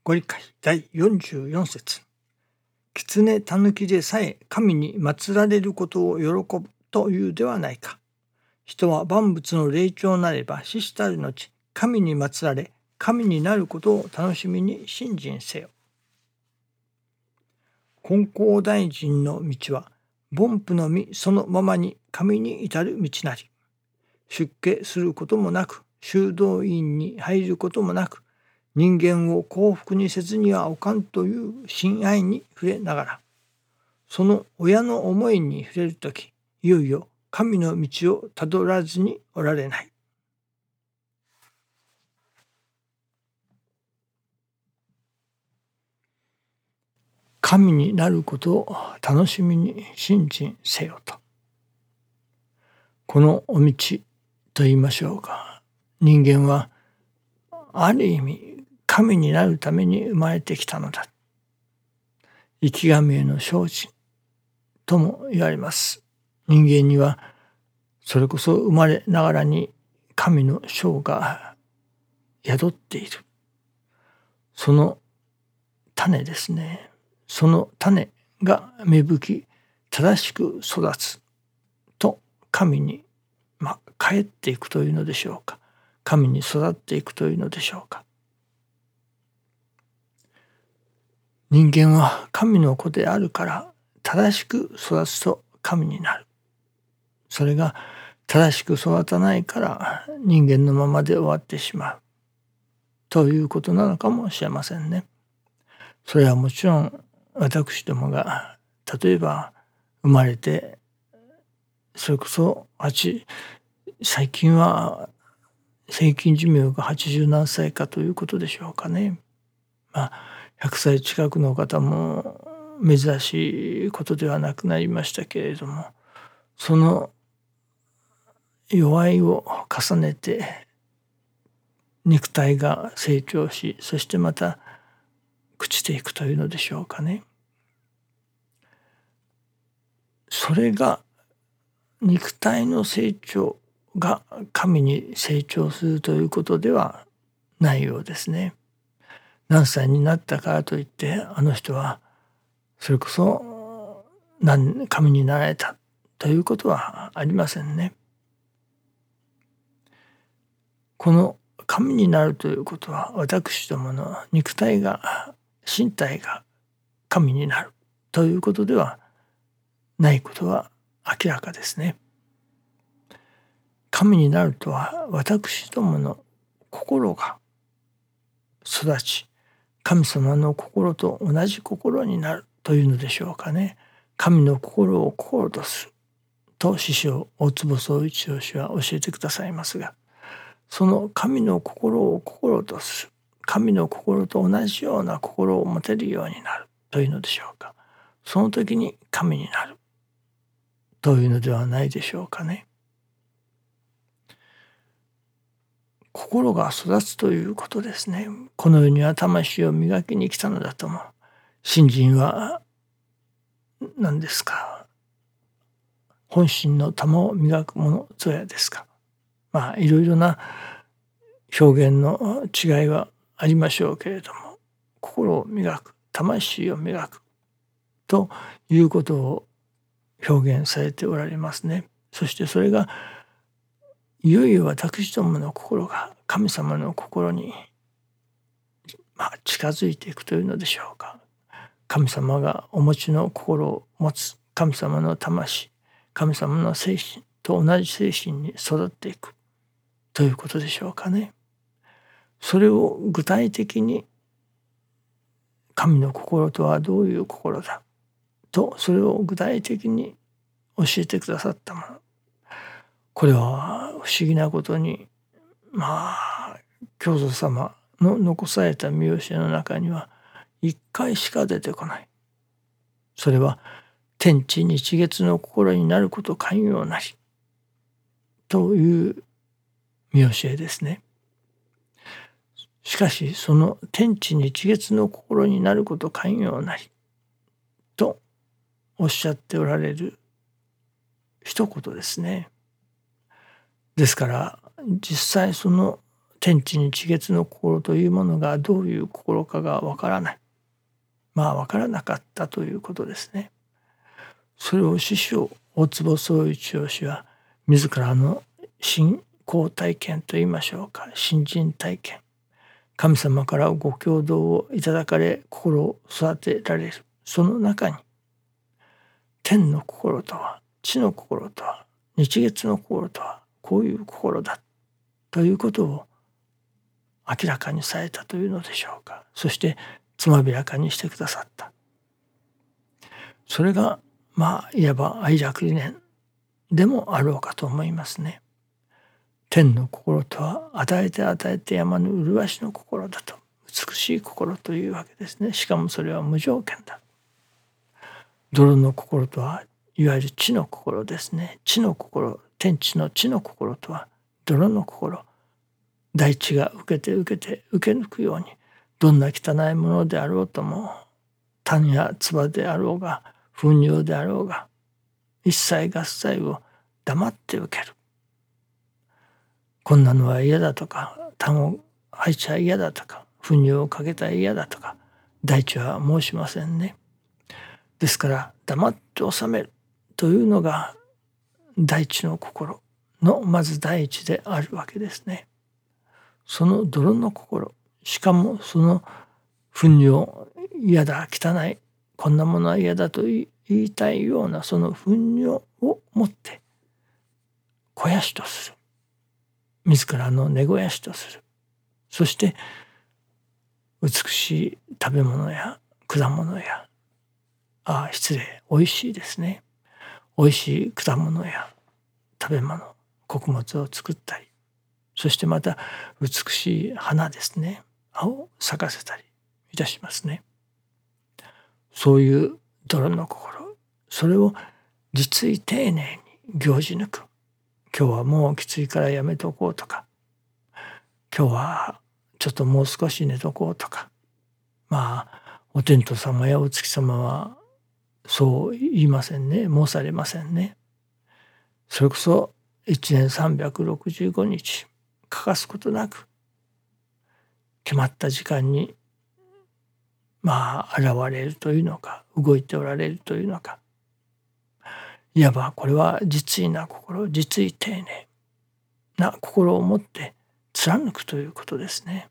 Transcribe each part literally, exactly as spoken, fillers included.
ご理解だいよんじゅうよん節。狐たぬきでさえ神に祀られることを喜ぶというではないか。人は万物の霊長なれば死したる後、神に祀られ、神になることを楽しみに信心せよ。金光大臣の道は、凡夫の身そのままに神に至る道なり。出家することもなく、修道院に入ることもなく、人間を幸福にせずにはおかんという親愛に触れながら、その親の思いに触れるとき、いよいよ神の道をたどらずにおられない。神になることを楽しみに信心せよと。このお道と言いましょうか。人間はある意味神になるために生まれてきたのだ。生き神への精進とも言われます。人間にはそれこそ生まれながらに神の性が宿っている。その種ですね。その種が芽吹き正しく育つと神に、まあ、帰っていくというのでしょうか。神に育っていくというのでしょうか。人間は神の子であるから正しく育つと神になる。それが正しく育たないから人間のままで終わってしまうということなのかもしれませんね。それはもちろん私どもが例えば生まれてそれこそ最近は平均寿命がはちじゅうなんさいかということでしょうかね。まあひゃくさい近くの方も珍しいことではなくなりましたけれども、その弱いを重ねて肉体が成長し、そしてまた朽ちていくというのでしょうかね。それが肉体の成長が神に成長するということではないようですね。何歳になったからといってあの人はそれこそ神になられたということはありませんね。この神になるということは私どもの肉体が身体が神になるということではないことは明らかですね。神になるとは私どもの心が育ち、神様の心と同じ心になるというのでしょうかね。神の心を心とすると師匠大坪宗一郎氏は教えてくださいますが、その神の心を心とする、神の心と同じような心を持てるようになるというのでしょうか。その時に神になるというのではないでしょうかね。心が育つということですね。この世には魂を磨きに来たのだとも。信心は何ですか。本心の玉を磨くものぞやですか。まあいろいろな表現の違いはありましょうけれども、心を磨く、魂を磨くということを表現されておられますね。そしてそれがいよいよ私どもの心が神様の心に、まあ、近づいていくというのでしょうか。神様がお持ちの心を持つ神様の魂、神様の精神と同じ精神に育っていくということでしょうかね。それを具体的に神の心とはどういう心だと、それを具体的に教えてくださったもの。これは不思議なことに、まあ教祖様の残された見教えの中には一回しか出てこない。それは天地日月の心になること寛容なりという見教えですね。しかしその天地日月の心になること寛容なりとおっしゃっておられる一言ですね。ですから実際その天地日月の心というものがどういう心かがわからない。まあわからなかったということですね。それを師匠大坪宗一郎氏は自らの信仰体験といいましょうか、信心体験、神様からご教導をいただかれ心を育てられる、その中に天の心とは、地の心とは、日月の心とはこういう心だということを明らかにされたというのでしょうか。そしてつまびらかにしてくださった。それがまあいわば愛楽理念でもあろうかと思いますね。天の心とは与えて与えてやまぬ麗しの心だと、美しい心というわけですね。しかもそれは無条件だ。泥の心とはいわゆる地の心ですね。地の心、天地の地の心とは泥の心、大地が受けて受けて受け抜くように、どんな汚いものであろうとも、種や唾であろうが糞尿であろうが一切合切を黙って受ける。こんなのは嫌だとか、痰を吐いちゃ嫌だとか、糞尿をかけたら嫌だとか、大地は申しませんね。ですから黙って収めるというのが大地の心のまず第一であるわけですね。その泥の心、しかもその糞尿、嫌だ、汚い、こんなものは嫌だと言いたいようなその糞尿を持って肥やしとする。自らの根肥やしとする。そして美しい食べ物や果物や、ああ失礼、おいしいですね。おいしい果物や食べ物、穀物を作ったり、そしてまた美しい花ですね、葉を咲かせたりいたしますね。そういう泥の心、それを実意丁寧に行じ抜く。今日はもうきついからやめとこうとか、今日はちょっともう少し寝とこうとか、まあお天道様やお月様はそう言いませんね、申されませんね。それこそいちねんさんびゃくろくじゅうごにち欠かすことなく決まった時間にまあ現れるというのか、動いておられるというのか、いわばこれは実意な心、実意丁寧な心を持って貫くということですね。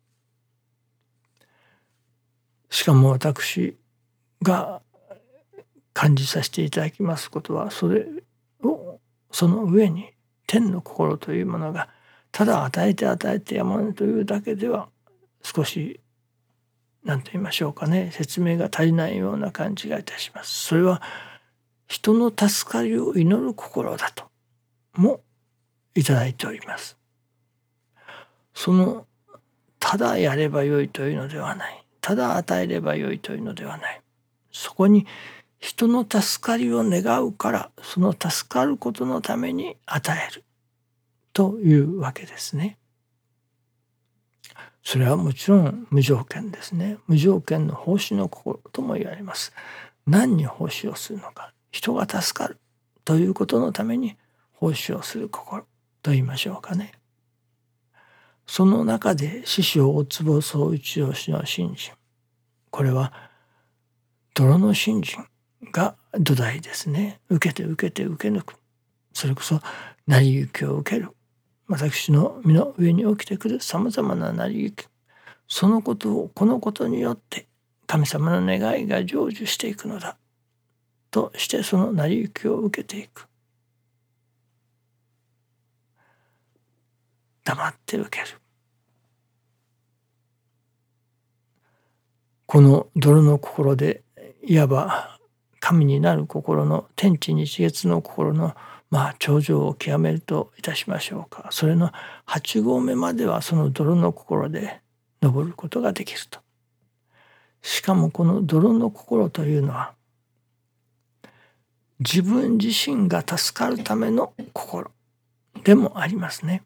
しかも私が感じさせていただきますことは、それをその上に天の心というものがただ与えて与えてやまぬというだけでは少し何と言いましょうかね、説明が足りないような感じがいたします。それは人の助かりを祈る心だともいただいております。そのただやればよいというのではない、ただ与えればよいというのではない、そこに人の助かりを願うから、その助かることのために与えるというわけですね。それはもちろん無条件ですね。無条件の奉仕の心とも言われます。何に奉仕をするのか、人が助かるということのために奉仕をする心と言いましょうかね。その中で師匠大坪宗一郎氏の信心、これは泥の信心が土台ですね。受けて受けて受け抜く、それこそ成り行きを受ける、私の身の上に起きてくるさまざまな成り行き、そのことをこのことによって神様の願いが成就していくのだとして、その成り行きを受けていく。黙って受ける。この泥の心で、いわば神になる心の天地日月の心のまあ頂上を極めるといたしましょうか。それのはち合目まではその泥の心で登ることができると。しかもこの泥の心というのは自分自身が助かるための心でもありますね。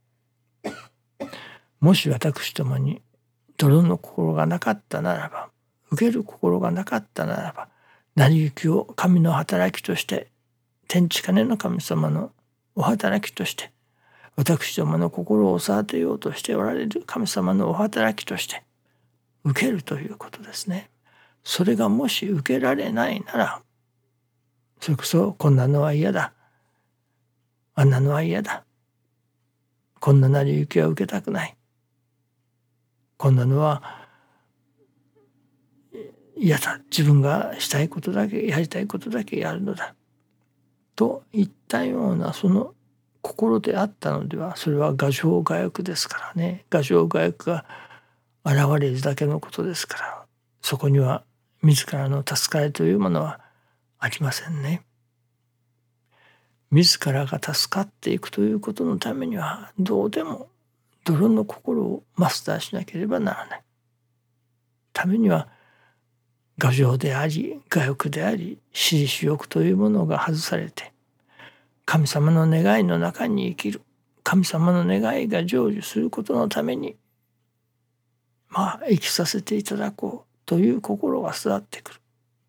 もし私どもに泥の心がなかったならば、受ける心がなかったならば、成り行きを神の働きとして、天地金の神様のお働きとして私どもの心を育てようとしておられる神様のお働きとして受けるということですね。それがもし受けられないなら、それこそこんなのは嫌だ、あんなのは嫌だ、こんな成り行きは受けたくない、こんなのは嫌だ、自分がしたいことだけやりたいことだけやるのだといったようなその心であったのでは、それは牙城牙欲ですからね。牙城牙欲が現れるだけのことですから、そこには自らの助かりというものはありませんね。自らが助かっていくということのためには、どうでも泥の心をマスターしなければならない。ためには牙城であり牙欲であり私利私欲というものが外されて、神様の願いの中に生きる、神様の願いが成就することのためにまあ生きさせていただこうという心が育ってくる。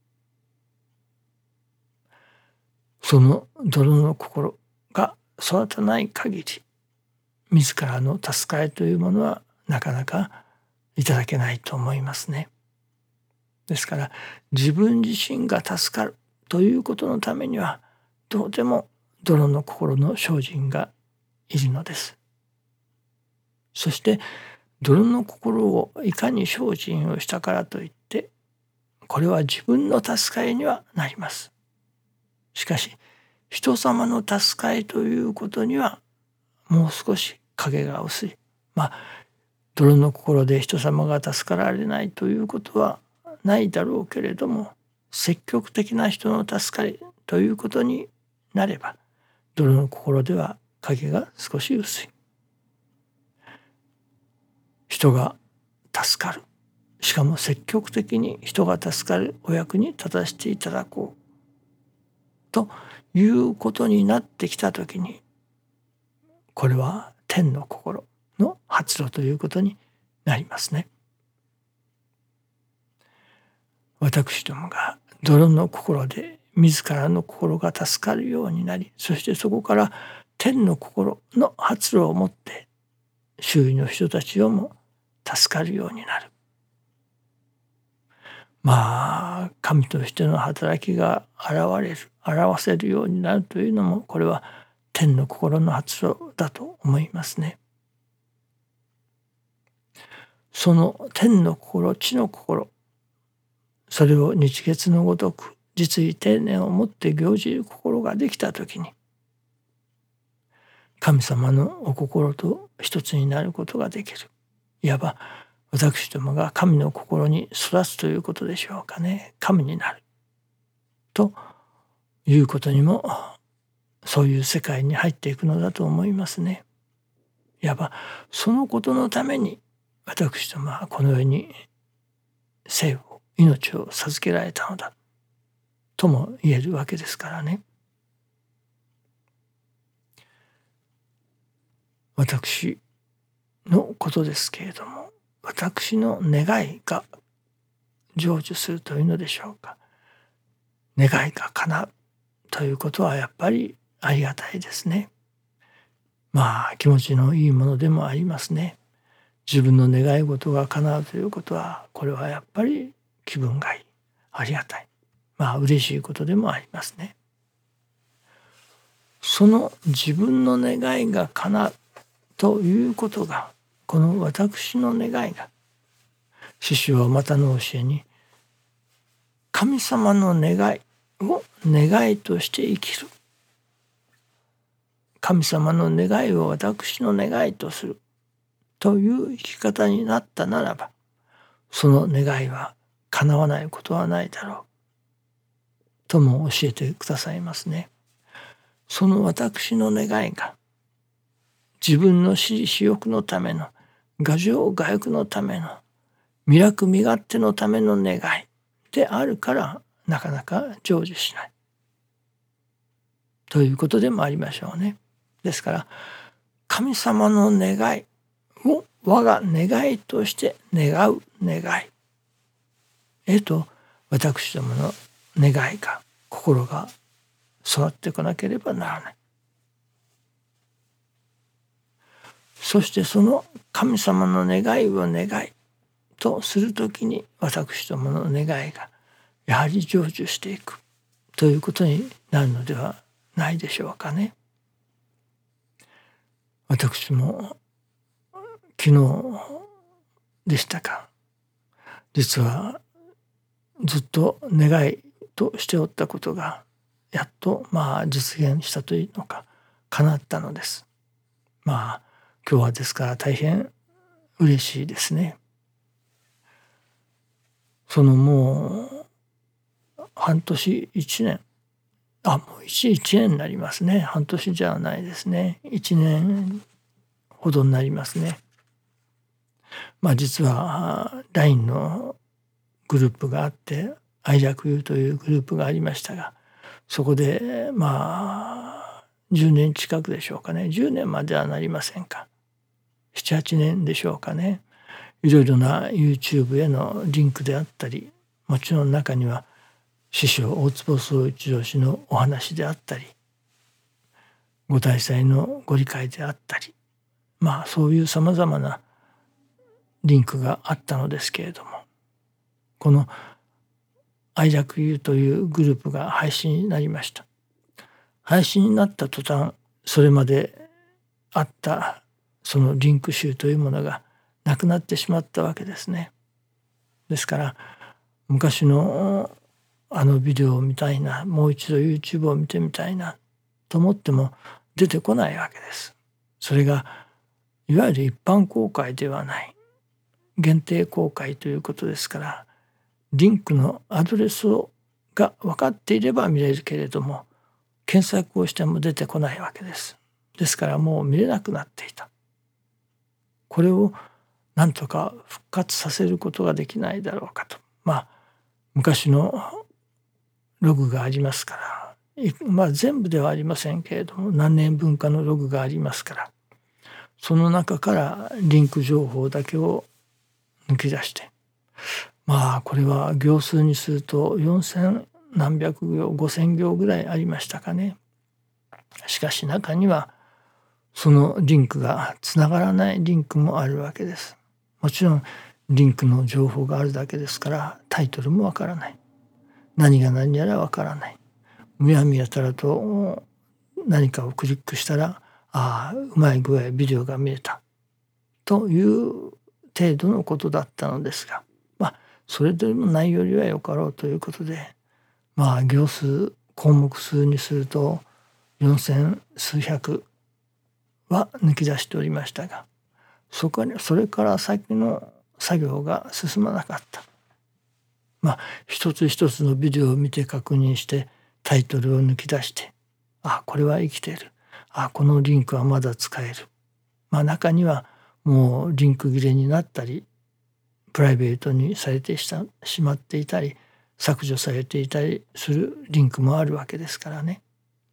その泥の心が育たない限り、自らの助かりというものはなかなかいただけないと思いますね。ですから自分自身が助かるということのためには、どうでも泥の心の精進がいるのです。そして泥の心をいかに精進をしたからといって、これは自分の助かりにはなります。しかし人様の助かりということにはもう少し影が薄い。まあ泥の心で人様が助かられないということはないだろうけれども、積極的な人の助かりということになれば、泥の心では影が少し薄い。人が助かる、しかも積極的に人が助かるお役に立たせていただこうということになってきたときに、これは天の心の発露ということになりますね。私どもが泥の心で自らの心が助かるようになり、そしてそこから天の心の発露をもって周囲の人たちをも助かるようになる。まあ神としての働きが現れる、表せるようになるというのも、これは天の心の発露だと思いますね。その天の心、地の心、それを日月のごとく実意丁寧をもって行じる心ができたときに、神様のお心と一つになることができる。いわば私どもが神の心に育つということでしょうかね。神になるということにも、そういう世界に入っていくのだと思いますね。いわばそのことのために私どもはこの世に生を、命を授けられたのだとも言えるわけですからね。私のことですけれども、私の願いが成就するというのでしょうか。願いが叶うということはやっぱりありがたいですね。まあ気持ちのいいものでもありますね。自分の願い事が叶うということは、これはやっぱり気分がいい、ありがたい、まあ嬉しいことでもありますね。その自分の願いが叶うということが、この私の願いが、師匠はまたの教えに、神様の願いを願いとして生きる、神様の願いを私の願いとするという生き方になったならば、その願いは叶わないことはないだろうとも教えてくださいますね。その私の願いが自分の私利私欲のための、牙城牙欲のための、魅楽身勝手のための願いであるから、なかなか成就しないということでもありましょうね。ですから神様の願いを我が願いとして願う願いへと、私どもの願いが、心が育ってこなければならない。 そしてその神様の願いを願いとするときに、私どもの願いがやはり成就していくということになるのではないでしょうかね。私も昨日でしたか、実はずっと願いとしておったことがやっとまあ実現したというのか叶ったのです。まあ今日はですから大変嬉しいですね。そのもう半年一年、あもう一一年になりますね。半年じゃないですね。一年ほどになりますね。まあ実は ライン のグループがあって、愛楽友というグループがありましたが、そこでまあじゅうねん近くでしょうかね。じゅうねんまではなりませんか。ななはちねんでしょうかね。いろいろな YouTube へのリンクであったり、もちろん中には師匠大坪宗一郎氏のお話であったり、ご大祭のご理解であったり、まあそういうさまざまなリンクがあったのですけれども、この愛楽友というグループが廃止になりました。廃止になった途端、それまであったそのリンク集というものがなくなってしまったわけですね。ですから昔のあのビデオを見たいな、もう一度 YouTube を見てみたいなと思っても出てこないわけです。それがいわゆる一般公開ではない限定公開ということですから、リンクのアドレスをが分かっていれば見れるけれども、検索をしても出てこないわけです。ですからもう見れなくなっていた。これをなんとか復活させることができないだろうかと。まあ昔のログがありますから、まあ全部ではありませんけれども何年分かのログがありますから、その中からリンク情報だけを抜き出して、まあこれは行数にするとよんせん何百行ごせん行ぐらいありましたかね。しかし中にはそのリンクがつながらないリンクもあるわけです。もちろんリンクの情報があるだけですからタイトルもわからない、何が何やらわからない、むやみやたらと何かをクリックしたら、ああうまい具合ビデオが見えたという程度のことだったのですが、まあそれでもないよりはよかろうということで、まあ行数項目数にするとよんせん数百は抜き出しておりましたが、そこにそれから先の作業が進まなかった。まあ一つ一つのビデオを見て確認してタイトルを抜き出して、あこれは生きている、あこのリンクはまだ使える。まあ中にはもうリンク切れになったりプライベートにされてしまっていたり削除されていたりするリンクもあるわけですからね。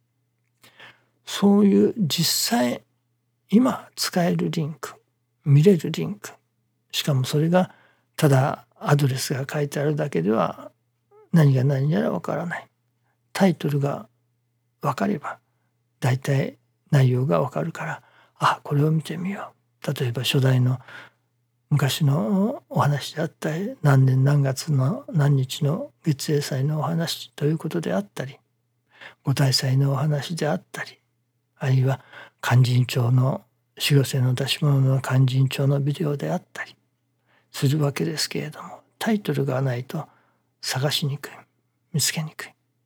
そういう実際今使えるリンク、見れるリンク、しかもそれがただアドレスが書いてあるだけでは何が何やらわからない。タイトルが分かれば大体内容がわかるから、あこれを見てみよう。例えば初代の昔のお話であったり、何年何月の何日の月英祭のお話ということであったり、ご大祭のお話であったり、あるいは勧進帳の修行生の出し物の勧進帳のビデオであったりするわけですけれども、タイトルがないと探しにくい、見つけにくい。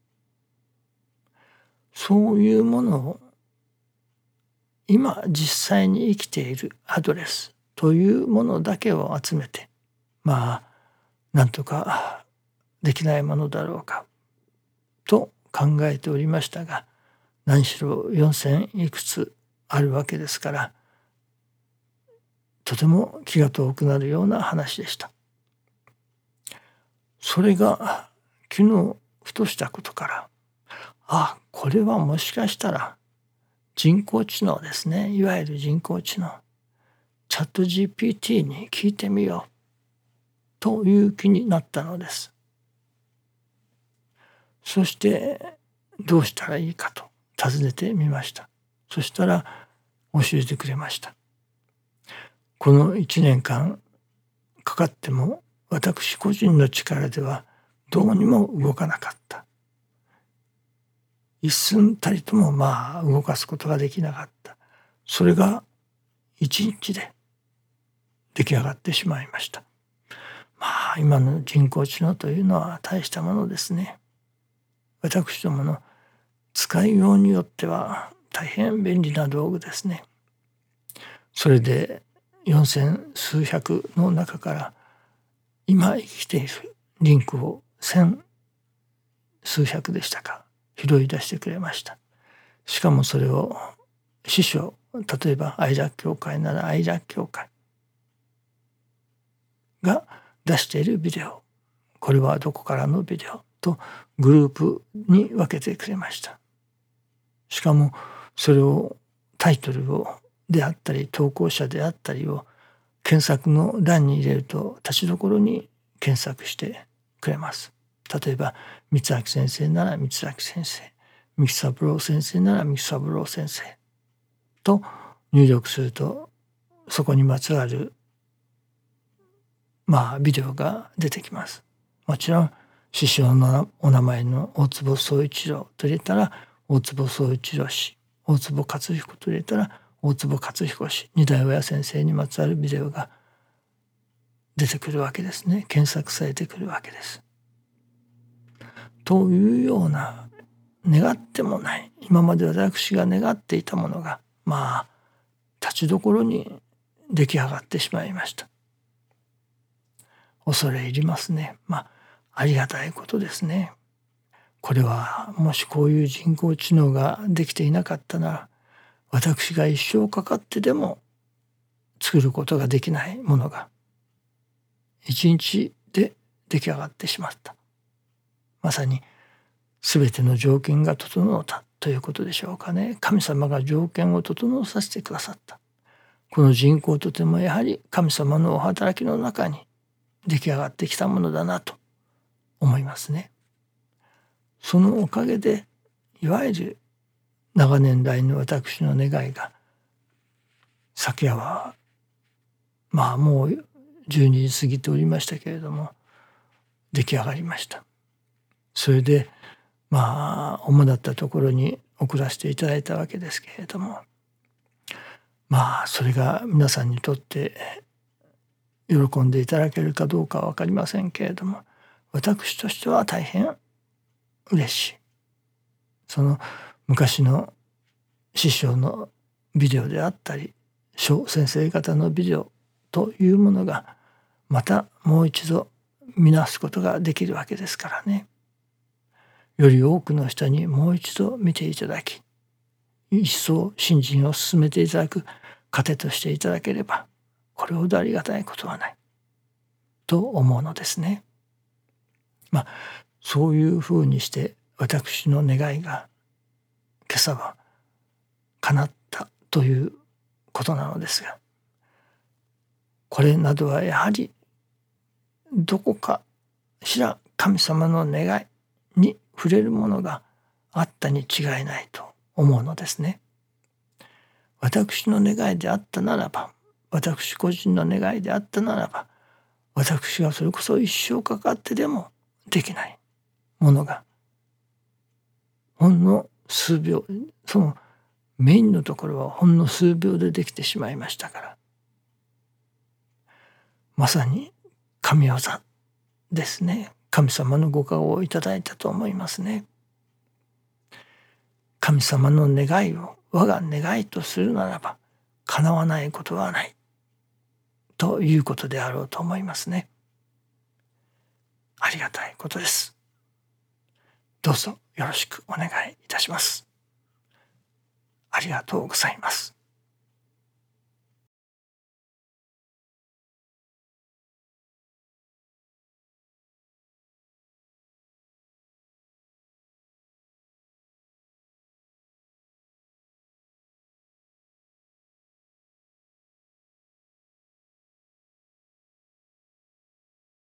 そういうものを今実際に生きているアドレスというものだけを集めて、まあなんとかできないものだろうかと考えておりましたが、何しろよんせんいくつあるわけですから、とても気が遠くなるような話でした。それが昨日ふとしたことから、あこれはもしかしたら人工知能ですね、いわゆる人工知能、チャット ジーピーティー に聞いてみようという気になったのです。そしてどうしたらいいかと尋ねてみました。そしたら教えてくれました。 このいちねんかんかかっても私個人の力ではどうにも動かなかった。一寸たりともまあ動かすことができなかった。それが一日で出来上がってしまいました。まあ今の人工知能というのは大したものですね。私どもの使いようによっては大変便利な道具ですね。それで四千数百の中から今生きているリンクを千数百でしたか拾い出してくれました。しかもそれを師匠、例えば愛楽協会なら愛楽協会が出しているビデオ、これはどこからのビデオとグループに分けてくれました。しかもそれをタイトルをであったり投稿者であったりを検索の欄に入れると立ちどころに検索してくれます。例えば三明先生なら三明先生、三木三郎先生なら三木三郎先生と入力するとそこにまつわるまあビデオが出てきます。もちろん師匠のお名前の大坪宗一郎と入れたら大坪宗一郎氏、大坪克彦と入れたら大坪克彦氏、二代親先生にまつわるビデオが出てくるわけですね。検索されてくるわけです。というような願ってもない今まで私が願っていたものがまあ立ちどころに出来上がってしまいました。恐れ入りますね。まあありがたいことですね。これはもしこういう人工知能ができていなかったなら私が一生かかってでも作ることができないものが一日で出来上がってしまった。まさに全ての条件が整ったということでしょうかね。神様が条件を整させてくださった。この人工とてもやはり神様のお働きの中に出来上がってきたものだなと思いますね。そのおかげでいわゆる長年来の私の願いが昨夜はまあもうじゅうにじ過ぎておりましたけれども出来上がりました。それでまあ主だったところに送らせていただいたわけですけれども、まあそれが皆さんにとって喜んでいただけるかどうかは分かりませんけれども、私としては大変嬉しい。その昔の師匠のビデオであったり小先生方のビデオというものがまたもう一度見直すことができるわけですからね。より多くの人にもう一度見ていただき、一層信心を進めていただく糧としていただければこれほどありがたいことはないと思うのですね。まあそういうふうにして私の願いが今朝は叶ったということなのですが、これなどはやはりどこかしら神様の願いに触れるものがあったに違いないと思うのですね。私の願いであったならば、私個人の願いであったならば、私がそれこそ一生かかってでもできないものがほんの数秒、そのメインのところはほんの数秒でできてしまいましたから、まさに神業ですね。神様のご加護をいただいたと思いますね。神様の願いを我が願いとするならば叶わないことはないということであろうと思いますね。ありがたいことです。どうぞよろしくお願いいたします。ありがとうございます。